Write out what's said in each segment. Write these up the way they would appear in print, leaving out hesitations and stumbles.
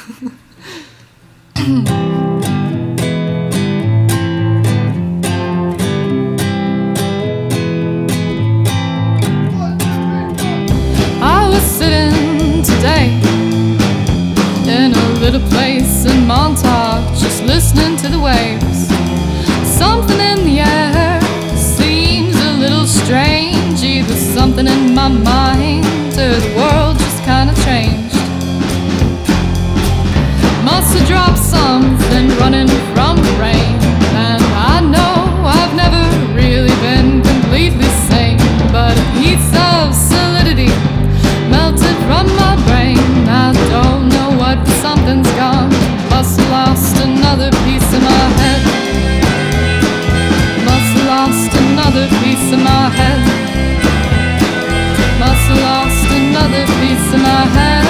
I was sitting today in a little place in Montauk, just listening to the waves. Something in the air seems a little strange, either something in my mind or the world just kinda changed. Must have dropped something running from the rain, and I know I've never really been completely sane, but a piece of solidity melted from my brain. I don't know what, but something's gone. Must have lost another piece of my head. Must have lost another piece of my head. Must have lost another piece of my head.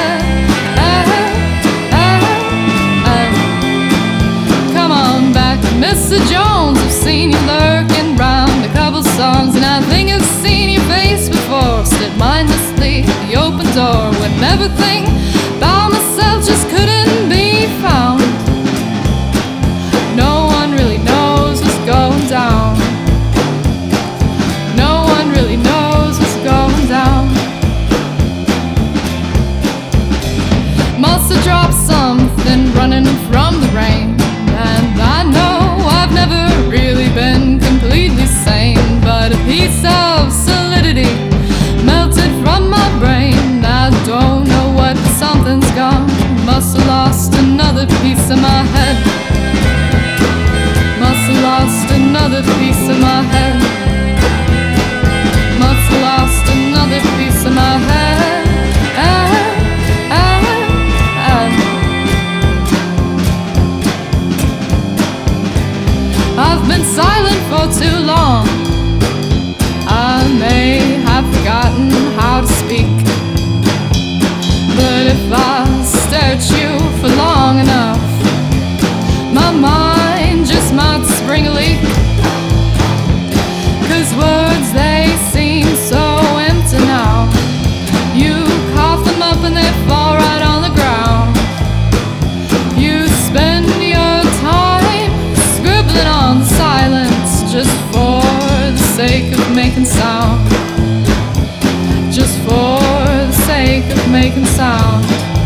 Come on back, Mr. Jones. I've seen you lurking round a couple songs, and I think I've seen your face before. Stood mindlessly at the open door when everything about myself just couldn't be found. No one really knows what's going down. No one really knows what's going down. Must have dropped something running from the rain, and I know I've never really been completely sane, but a piece of solidity melted from my brain. I don't know what, but something's gone. Must have lost another piece of my head. Must have lost another piece of my head. Must have lost another piece of my head. I've been silent for too long. I may have forgotten how to speak, but if I stare at you for long enough, my mind just might spring a leak. 'Cause words, they seem so empty now. You cough them up and they fall right on the ground. You spend your time scribbling on silence just for the sake of making sound. Just for the sake of making sound.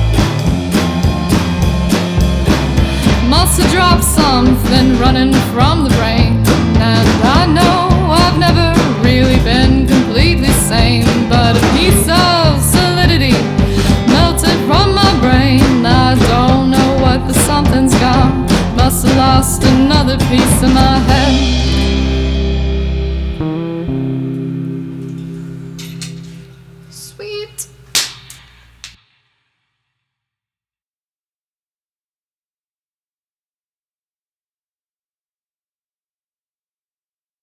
Must have dropped something running from the brain, and I know I've never really been completely sane, but a piece of solidity melted from my brain. I don't know what, but something's gone. Must have lost another piece of my head.